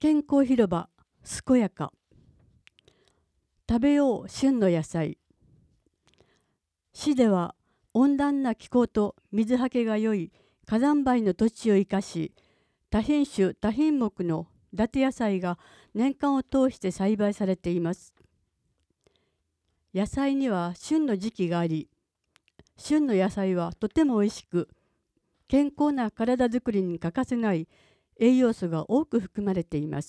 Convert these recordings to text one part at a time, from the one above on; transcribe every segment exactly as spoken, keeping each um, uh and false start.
健康広場健やか。食べよう旬の野菜。市では温暖な気候と水はけが良い火山灰の土地を生かし、多品種多品目の伊達野菜が年間を通して栽培されています。野菜には旬の時期があり、旬の野菜はとてもおいしく、健康な体づくりに欠かせない栄養素が多く含まれています。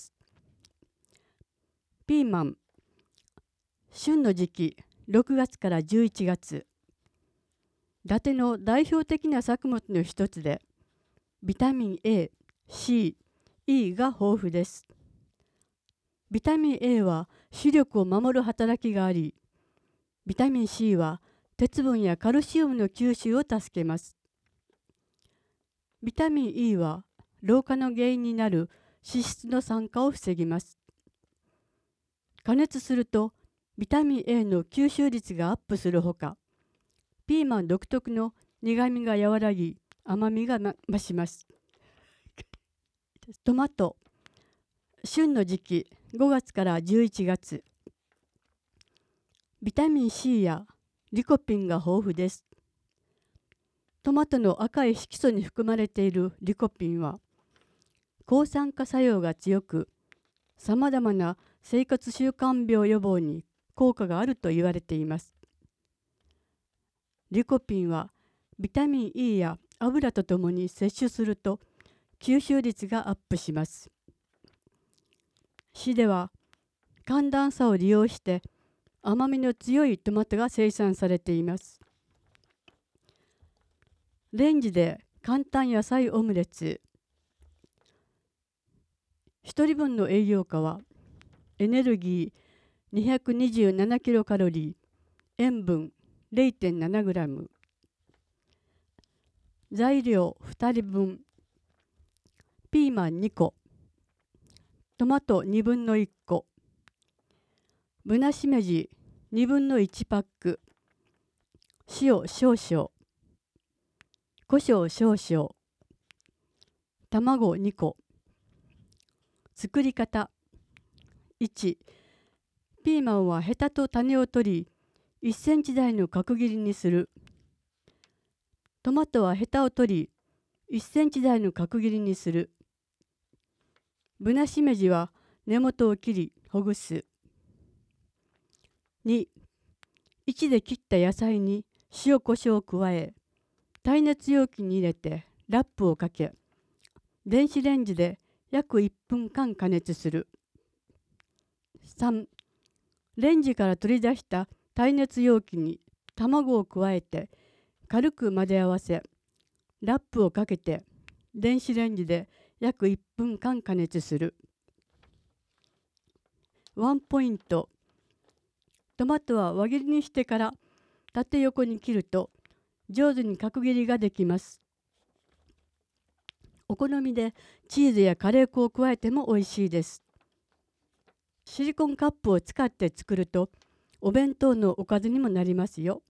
ピーマン、旬の時期ろくがつからじゅういちがつ。伊達の代表的な作物の一つで、ビタミン A、C、E が豊富です。ビタミン A は視力を守る働きがあり、ビタミン C は鉄分やカルシウムの吸収を助けます。ビタミン E は老化の原因になる脂質の酸化を防ぎます。加熱するとビタミン A の吸収率がアップするほか、ピーマン独特の苦みが和らぎ、甘みが増します。トマト、旬の時期ごがつからじゅういちがつ。ビタミン C やリコピンが豊富です。トマトの赤い色素に含まれているリコピンは抗酸化作用が強く、さまざまな生活習慣病予防に効果があると言われています。リコピンはビタミン E や油とともに摂取すると吸収率がアップします。市では寒暖差を利用して甘みの強いトマトが生産されています。レンジで簡単野菜オムレツ。ひとりぶんの栄養価はエネルギー にひゃくにじゅうななキロカロリー、塩分 れいてんななグラム。材料ふたりぶん。ピーマンにこ、トマトにぶんのいっこ、ぶなしめじにぶんのいちパック、塩少々、胡椒少々、卵にこ。作り方。いち、ピーマンはヘタと種を取り、いっセンチ大の角切りにする。トマトはヘタを取り、いっセンチ大の角切りにする。ぶなしめじは根元を切りほぐす。に、いちで切った野菜に塩コショウを加え、耐熱容器に入れてラップをかけ、電子レンジで約いっぷんかん加熱する。さん、レンジから取り出した耐熱容器に卵を加えて軽く混ぜ合わせ、ラップをかけて電子レンジで約いっぷんかん加熱する。ワンポイント。トマトは輪切りにしてから縦横に切ると上手に角切りができます。お好みでチーズやカレー粉を加えてもおいしいです。シリコンカップを使って作るとお弁当のおかずにもなりますよ。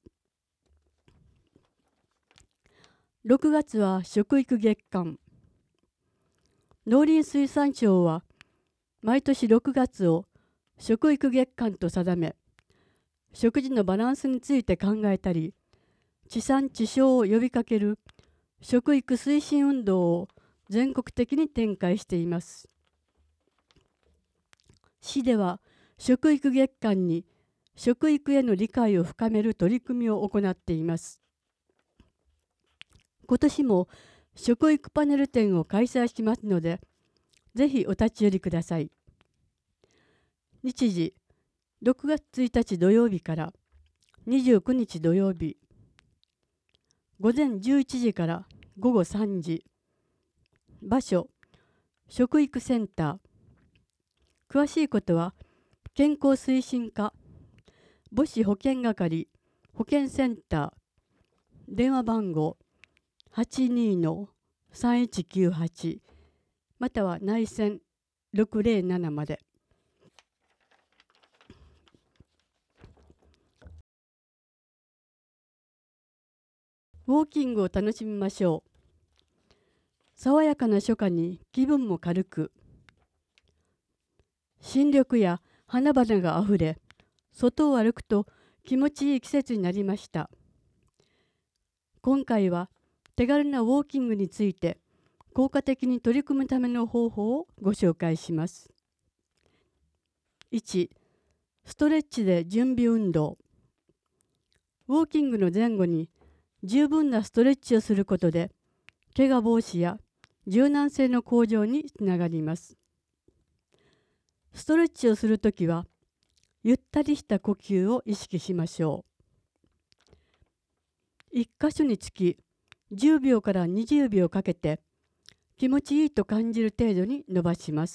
ろくがつは食育月間。農林水産省は毎年ろくがつを食育月間と定め、食事のバランスについて考えたり、地産地消を呼びかける食育推進運動を全国的に展開しています。市では食育月間に食育への理解を深める取り組みを行っています。今年も食育パネル展を開催しますので、ぜひお立ち寄りください。日時、ろくがつついたち土曜日からにじゅうくにち土曜日、ごぜんじゅういちじからごごさんじ。場所、食育センター。詳しいことは健康推進課母子保健係保健センター、電話番号 はちにーのさんいちきゅうはち または内線ろくぜろななまで。ウォーキングを楽しみましょう。爽やかな初夏に気分も軽く。 新緑や花々があふれ、外を歩くと気持ちいい季節になりました。今回は手軽なウォーキングについて効果的に取り組むための方法をご紹介します。いち. ストレッチで準備運動。ウォーキングの前後に十分なストレッチをすることで、怪我防止や柔軟性の向上につながります。ストレッチをするときは、ゆったりした呼吸を意識しましょう。いっ箇所につきじゅうびょうからにじゅうびょうかけて、気持ちいいと感じる程度に伸ばします。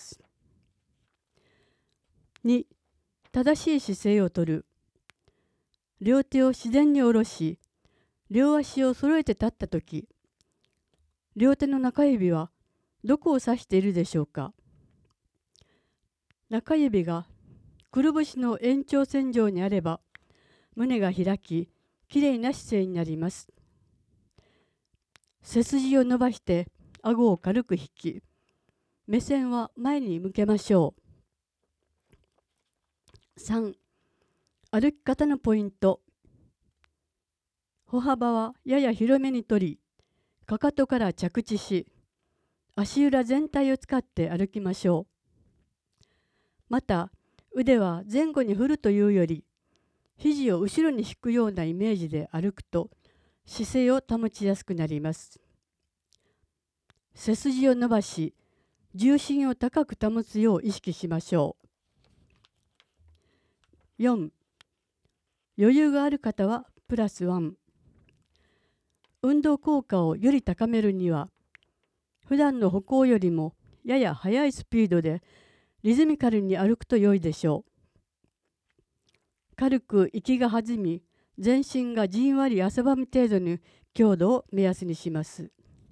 に. 正しい姿勢をとる。両手を自然に下ろし、両足を揃えて立ったとき、両手の中指はどこを指しているでしょうか。中指がくるぶしの延長線上にあれば、胸が開き、きれいな姿勢になります。背筋を伸ばして顎を軽く引き、目線は前に向けましょう。さん. 歩き方のポイント。歩幅はやや広めに取り、かかとから着地し、足裏全体を使って歩きましょう。また、腕は前後に振るというより、肘を後ろに引くようなイメージで歩くと、姿勢を保ちやすくなります。背筋を伸ばし、重心を高く保つよう意識しましょう。よん. 余裕がある方はプラスワン。運動効果をより高めるには、普段の歩行よりもやや速いスピードでリズミカルに歩くと良いでしょう。軽く息が弾み、全身がじんわり汗ばむ程度の強度を目安にします。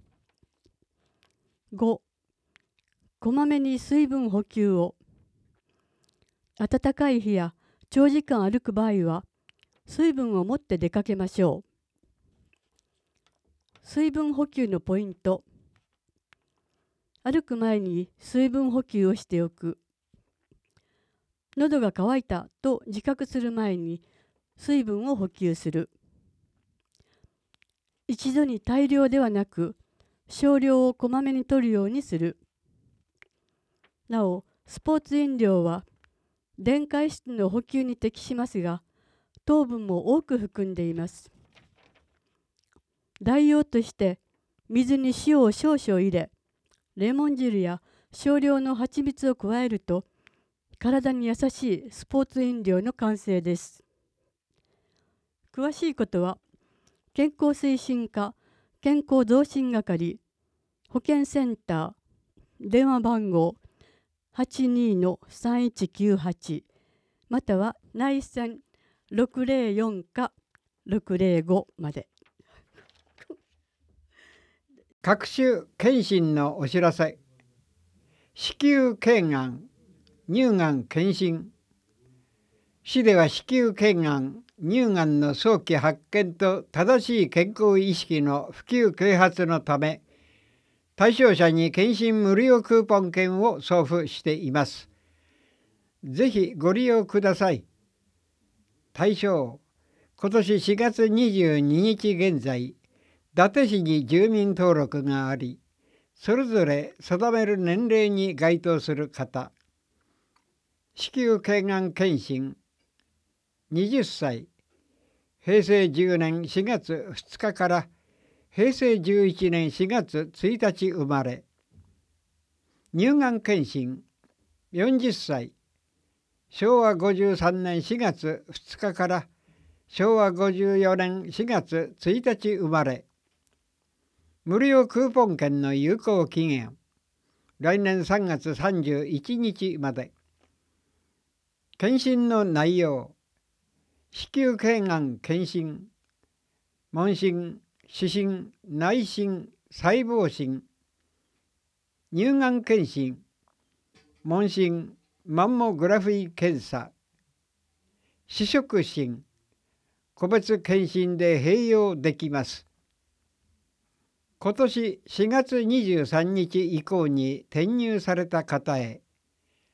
ご. こまめに水分補給を。暖かい日や長時間歩く場合は、水分を持って出かけましょう。水分補給のポイント。歩く前に水分補給をしておく。喉が渇いたと自覚する前に水分を補給する。一度に大量ではなく、少量をこまめに摂るようにする。なお、スポーツ飲料は電解質の補給に適しますが、糖分も多く含んでいます。代用として水に塩を少々入れ、レモン汁や少量の蜂蜜を加えると、体に優しいスポーツ飲料の完成です。詳しいことは、健康推進課健康増進係保健センター電話番号 はちにー さんいちきゅうはち または内線ろくぜろよんかろくぜろごまで。 各種検診のお知らせ。子宮頸がん、乳がん検診。市では子宮頸がん、乳がんの早期発見と正しい健康意識の普及啓発のため、対象者に検診無料クーポン券を送付しています。ぜひご利用ください。対象、今年しがつにじゅうににち現在、伊達市に住民登録があり、それぞれ定める年齢に該当する方。子宮頸がん検診、はたち、へいせいじゅうねんしがつふつかからへいせいじゅういちねんしがつついたち生まれ。乳がん検診、よんじゅっさい、しょうわごじゅうさんねんしがつふつかからしょうわごじゅうよねんしがつついたち生まれ。無料クーポン券の有効期限、来年さんがつさんじゅういちにちまで。検診の内容、子宮頸がん検診、問診、視診、内診、細胞診、乳がん検診、問診、マンモグラフィー検査、試食診、個別検診で併用できます。今年しがつにじゅうさんにち以降に転入された方へ、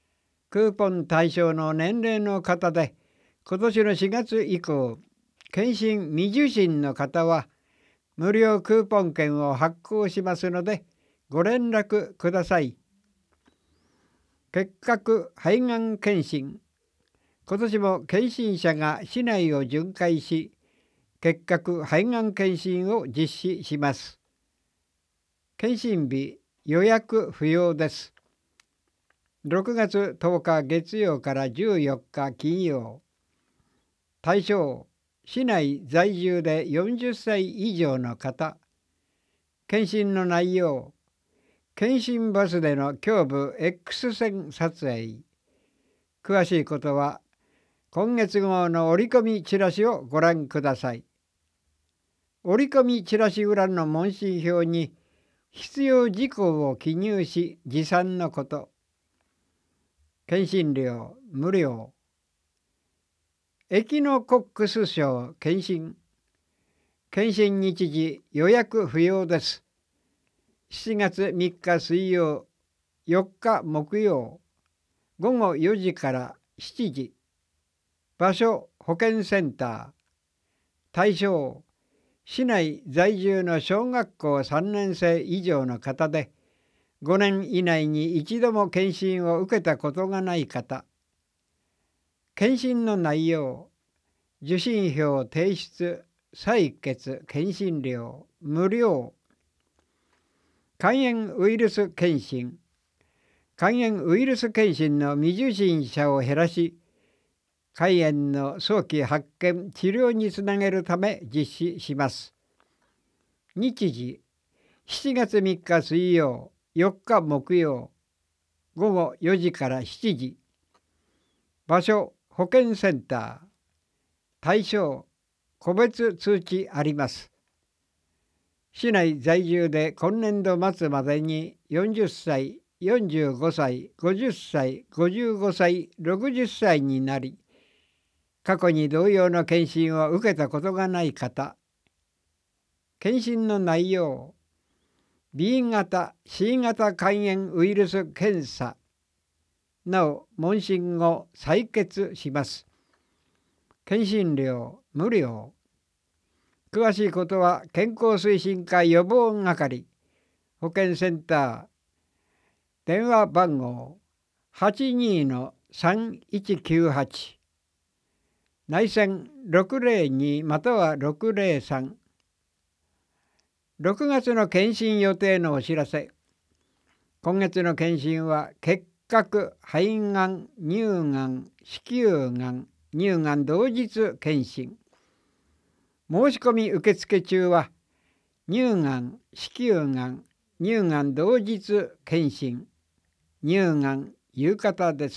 クーポン対象の年齢の方で、今年のしがつ以降、検診未受診の方は無料クーポン券を発行しますのでご連絡ください。結核肺がん検診。今年も検診者が市内を巡回し、結核肺がん検診を実施します。検診日予約不要です。ろくがつとおか月曜からじゅうよっか金曜。対象、市内在住でよんじゅっさい以上の方。検診の内容、検診バスでの胸部 X 線撮影。詳しいことは今月号の折り込みチラシをご覧ください。折り込みチラシ裏の問診票に必要事項を記入し持参のこと。検診料無料。エキノコックス症検診。検診日時予約不要です。しちがつみっか水曜、よっか木曜、ごごよじからしちじ。場所保健センター。対象、市内在住の小学校さんねん生以上の方で、ごねん以内に一度も検診を受けたことがない方。検診の内容、受診票提出、採血、検診料無料。肝炎ウイルス検診。肝炎ウイルス検診の未受診者を減らし、肝炎の早期発見・治療につなげるため実施します。日時、しちがつみっか水曜、よっか木曜、ごごよじからしちじ。場所、保健センター。対象、個別通知あります。市内在住で今年度末までによんじゅっさい、よんじゅうごさい、ごじゅっさい、ごじゅうごさい、ろくじゅっさいになり、過去に同様の検診を受けたことがない方。検診の内容、ビー 型、シー 型肝炎ウイルス検査。なお、問診後採血します。検診料無料。詳しいことは健康推進課予防係、保健センター、電話番号 はちにー さんいちきゅうはち、内線ろくぜろにまたはろくぜろさん。ろくがつの検診予定のお知らせ。今月の検診は結核、肺がん、乳がん、子宮がん、乳がん同日検診。申し込み受付中は乳がん、子宮がん、乳がん同日検診、乳がん夕方です。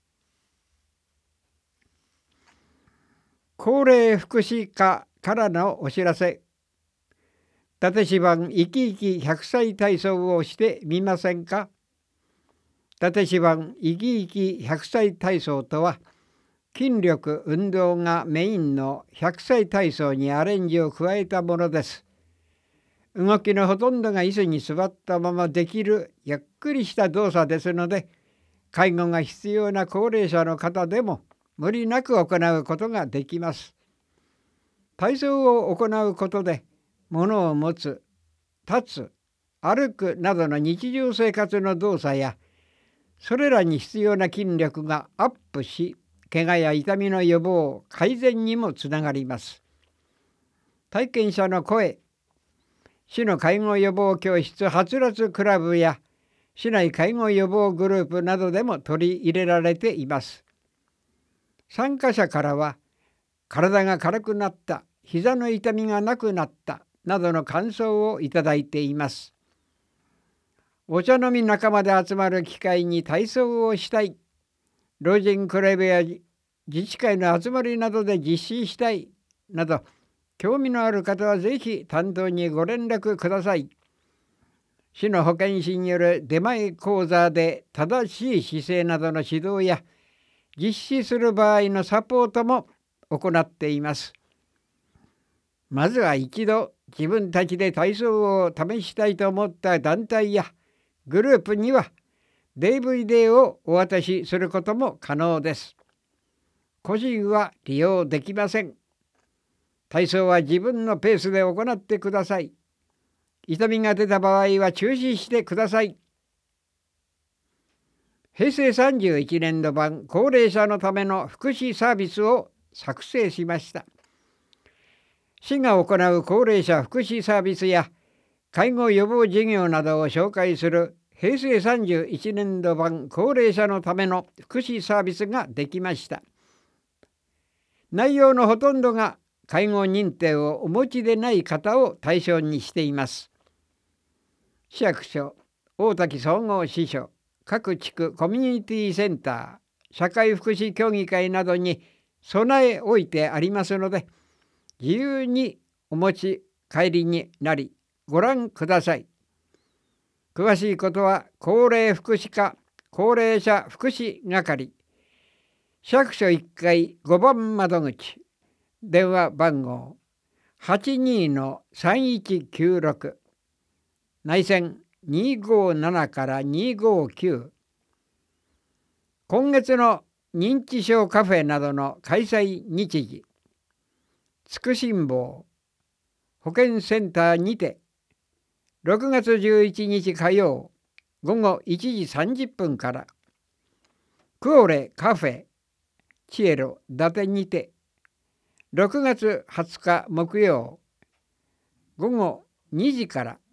高齢福祉課からのお知らせ。伊達市版いきいきひゃくさい体操をしてみませんか。伊達市版いきいきひゃくさい体操とは、筋力運動がメインのひゃくさい体操にアレンジを加えたものです。動きのほとんどが椅子に座ったままできるゆっくりした動作ですので、介護が必要な高齢者の方でも無理なく行うことができます。体操を行うことで、物を持つ、立つ、歩くなどの日常生活の動作や、それらに必要な筋力がアップし、怪我や痛みの予防、改善にもつながります。体験者の声、市の介護予防教室はつらつクラブや市内介護予防グループなどでも取り入れられています。参加者からは、体が軽くなった、膝の痛みがなくなったなどの感想をいただいています。お茶飲み仲間で集まる機会に体操をしたい、老人クラブや自治会の集まりなどで実施したいなど、興味のある方はぜひ担当にご連絡ください。市の保健師による出前講座で正しい姿勢などの指導や、実施する場合のサポートも行っています。まずは一度自分たちで体操を試したいと思った団体やグループには、 ディーブイディー をお渡しすることも可能です。個人は利用できません。体操は自分のペースで行ってください。痛みが出た場合は中止してください。へいせいさんじゅういちねんど版高齢者のための福祉サービスを作成しました。市が行う高齢者福祉サービスや介護予防事業などを紹介するへいせいさんじゅういちねんど版高齢者のための福祉サービスができました。内容のほとんどが介護認定をお持ちでない方を対象にしています。市役所、大滝総合支所、各地区コミュニティセンター、社会福祉協議会などに備え置いてありますので、自由にお持ち帰りになりご覧ください。詳しいことは高齢福祉課高齢者福祉係市役所いっかいごばん窓口、電話番号 はちにーのさんいちきゅうろく、内線にーごーななからにーごーきゅう。今月の認知症カフェなどの開催日時、つくしんぼう保健センターにてろくがつじゅういちにち火曜ごごいちじさんじゅっぷんから、クオレカフェチエロ伊達にてろくがつはつか木曜ごごにじから